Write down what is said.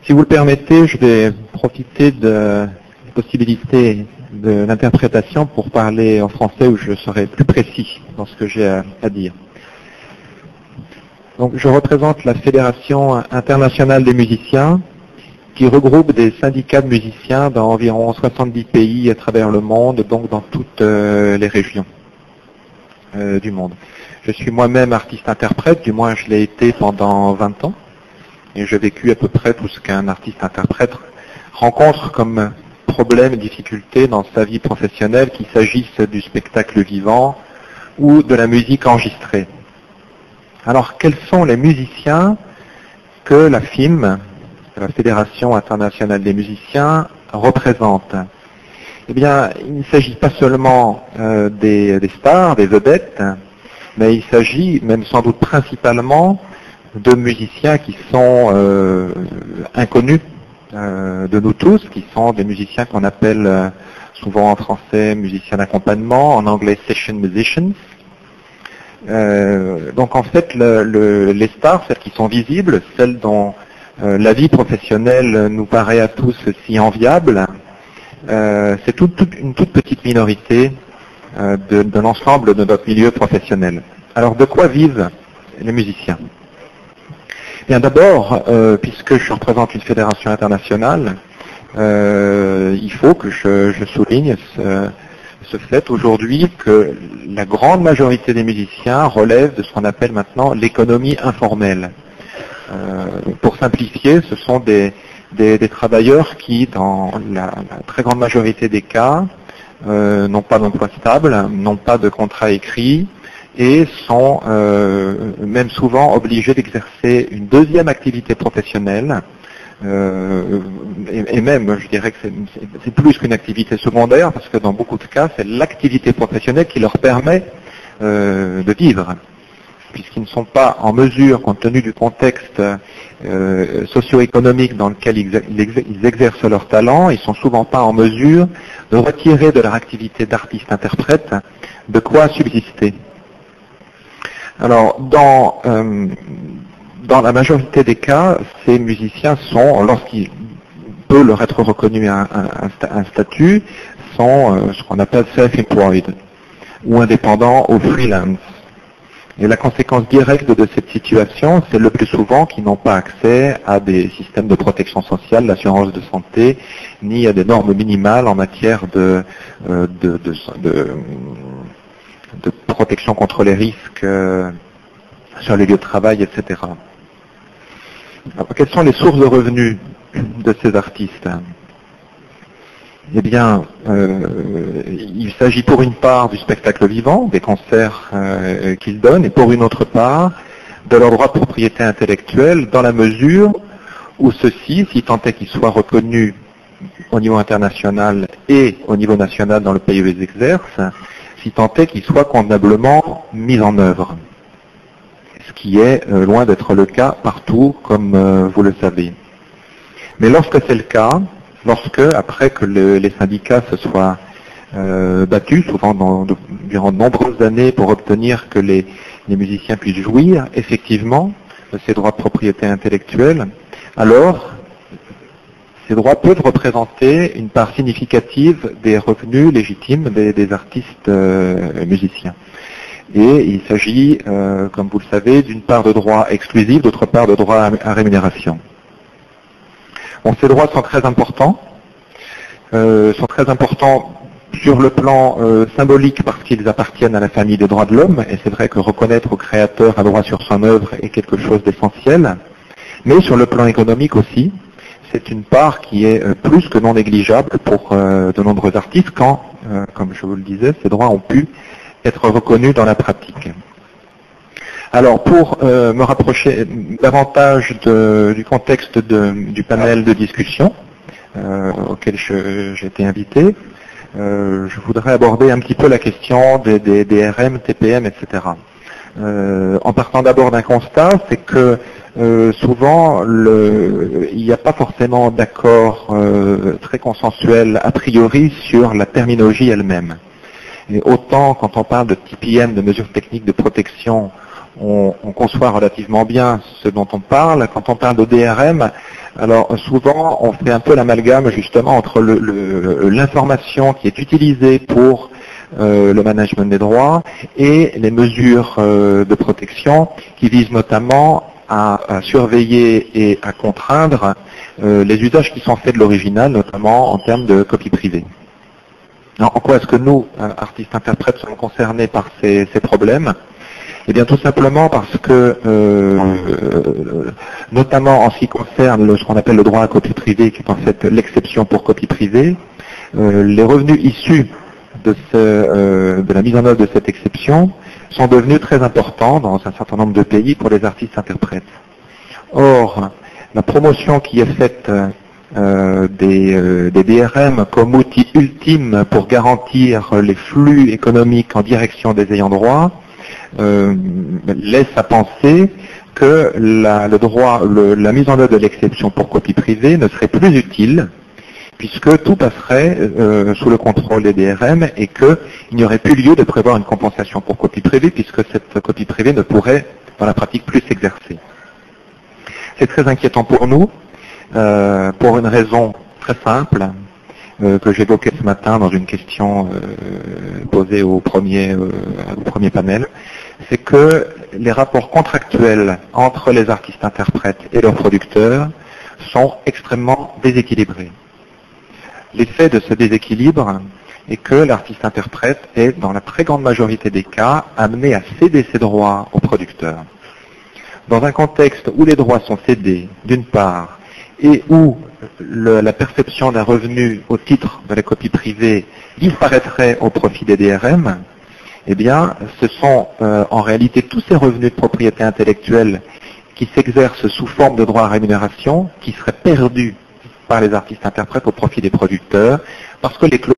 Si vous le permettez, je vais profiter de la possibilité de l'interprétation pour parler en français où je serai plus précis dans ce que j'ai à dire. Donc, je représente la Fédération internationale des musiciens qui regroupe des syndicats de musiciens dans environ 70 pays à travers le monde, donc dans toutes les régions du monde. Je suis moi-même artiste-interprète, du moins je l'ai été pendant 20 ans, et j'ai vécu à peu près tout ce qu'un artiste-interprète rencontre comme problème et difficulté dans sa vie professionnelle, qu'il s'agisse du spectacle vivant ou de la musique enregistrée. Alors, quels sont les musiciens que la FIM, la Fédération internationale des musiciens, représente? Eh bien, il ne s'agit pas seulement des stars, des vedettes, mais il s'agit même sans doute principalement de musiciens qui sont inconnus de nous tous, qui sont des musiciens qu'on appelle souvent en français musiciens d'accompagnement, en anglais session musicians. Donc en fait, les stars, celles qui sont visibles, celles dont la vie professionnelle nous paraît à tous si enviable, c'est une toute petite minorité de l'ensemble de notre milieu professionnel. Alors de quoi vivent les musiciens? Bien d'abord, puisque je représente une fédération internationale, il faut que je souligne ce fait aujourd'hui que la grande majorité des musiciens relèvent de ce qu'on appelle maintenant l'économie informelle. Pour simplifier, ce sont des travailleurs qui, dans la très grande majorité des cas, n'ont pas d'emploi stable, n'ont pas de contrat écrit et sont même souvent obligés d'exercer une deuxième activité professionnelle. Et même, je dirais que c'est plus qu'une activité secondaire, parce que dans beaucoup de cas, c'est l'activité professionnelle qui leur permet de vivre, puisqu'ils ne sont pas en mesure, compte tenu du contexte socio-économique dans lequel ils exercent leur talent, ils sont souvent pas en mesure de retirer de leur activité d'artiste-interprète de quoi subsister. Alors, dans la majorité des cas, ces musiciens sont, lorsqu'il peut leur être reconnu un statut, sont ce qu'on appelle self-employed, ou indépendants ou freelance. Et la conséquence directe de cette situation, c'est le plus souvent qu'ils n'ont pas accès à des systèmes de protection sociale, d'assurance de santé, ni à des normes minimales en matière de protection contre les risques sur les lieux de travail, etc. Alors, quelles sont les sources de revenus de ces artistes? Eh bien, il s'agit pour une part du spectacle vivant, des concerts qu'ils donnent, et pour une autre part de leur droit de propriété intellectuelle, dans la mesure où ceux-ci, si tant est qu'ils soient reconnus au niveau international et au niveau national dans le pays où ils exercent, si tant est qu'ils soient convenablement mis en œuvre. Ce qui est loin d'être le cas partout, comme vous le savez. Mais lorsque c'est le cas, lorsque, après que les syndicats se soient battus, souvent durant de nombreuses années, pour obtenir que les musiciens puissent jouir effectivement de ces droits de propriété intellectuelle, alors ces droits peuvent représenter une part significative des revenus légitimes des artistes musiciens. Et il s'agit, comme vous le savez, d'une part de droits exclusifs, d'autre part de droits à rémunération. Bon, ces droits sont très importants. Sur le plan symbolique parce qu'ils appartiennent à la famille des droits de l'homme, et c'est vrai que reconnaître au créateur un droit sur son œuvre est quelque chose d'essentiel, mais sur le plan économique aussi, c'est une part qui est plus que non négligeable pour de nombreux artistes quand, comme je vous le disais, ces droits ont pu être reconnus dans la pratique. Alors, pour me rapprocher davantage du contexte du panel de discussion auquel j'ai été invité, je voudrais aborder un petit peu la question des RM, TPM, etc. En partant d'abord d'un constat, c'est que souvent, il n'y a pas forcément d'accord très consensuel a priori sur la terminologie elle-même. Et autant quand on parle de TPM, de mesures techniques de protection, on conçoit relativement bien ce dont on parle. Quand on parle de DRM, Alors souvent, on fait un peu l'amalgame justement entre l'information qui est utilisée pour le management des droits et les mesures de protection qui visent notamment à surveiller et à contraindre les usages qui sont faits de l'original, notamment en termes de copie privée. Alors, en quoi est-ce que nous, artistes-interprètes, sommes concernés par ces problèmes? Eh bien, tout simplement parce que, notamment en ce qui concerne ce qu'on appelle le droit à copie privée, qui est en fait l'exception pour copie privée, les revenus issus de la mise en œuvre de cette exception sont devenus très importants dans un certain nombre de pays pour les artistes-interprètes. Or, la promotion qui est faite des DRM comme outil ultime pour garantir les flux économiques en direction des ayants droit laisse à penser que la mise en œuvre de l'exception pour copie privée ne serait plus utile, puisque tout passerait sous le contrôle des DRM et qu'il n'y aurait plus lieu de prévoir une compensation pour copie privée, puisque cette copie privée ne pourrait, dans la pratique, plus s'exercer. C'est très inquiétant pour nous, pour une raison très simple, que j'évoquais ce matin dans une question posée au premier panel, c'est que les rapports contractuels entre les artistes-interprètes et leurs producteurs sont extrêmement déséquilibrés. L'effet de ce déséquilibre est que l'artiste-interprète est, dans la très grande majorité des cas, amené à céder ses droits aux producteurs. Dans un contexte où les droits sont cédés, d'une part, et où la perception d'un revenu au titre de la copie privée disparaîtrait au profit des DRM, eh bien, ce sont en réalité tous ces revenus de propriété intellectuelle qui s'exercent sous forme de droits à rémunération qui seraient perdus par les artistes-interprètes au profit des producteurs, parce que les clauses